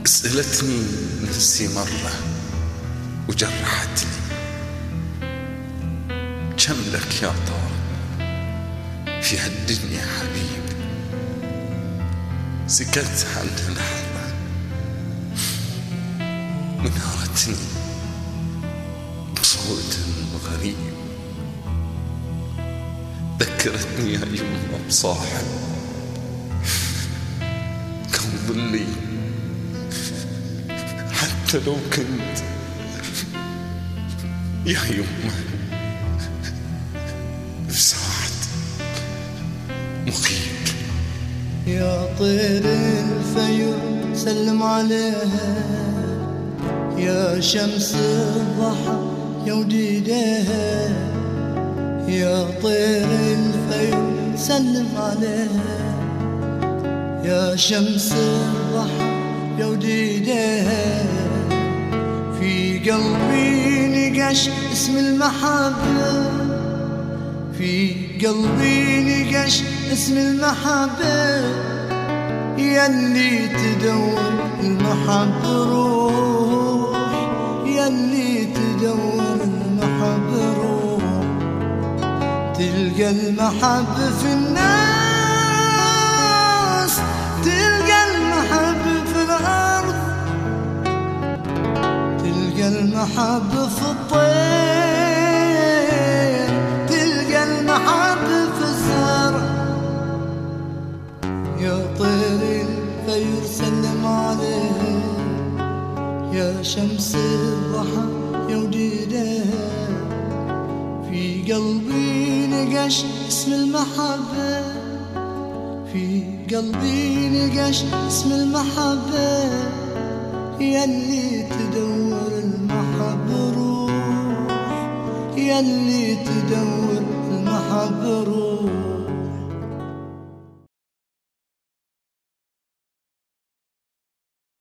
سألتني نفسي مرة وجرحتني، كم لك يا طارق في هالدنيا حبيب؟ سكت عنها لحظة ونهرتني بصوت غريب، ذكرتني يا يمه بصاحب كان ظلي، حتى لو كنت يا يمه بساعة مخيب. يا طير الفيوم سلم عليها، يا شمس الضحى يا وديدها، يا طير الفيوم سلم عليها، يا شمس الضحى يا وديدها. في قلبي نقش اسم المحبة، في قلبي نقش اسم المحبة، يلي تدور المحبة روح، يلي تدور المحبة روح. تلقى المحبة في الناس، تلقى المحبة في الأرض، تلقى المحبة في الطير، تلقى المحبة في الزرع. يا طير الفير سلم عليه، يا شمس الضحى يا وديدها. في قلبي نقش اسم المحبة، في قلبي نقش اسم المحبة، يلي تدور المحبة روح، يلي تدور المحبة روح.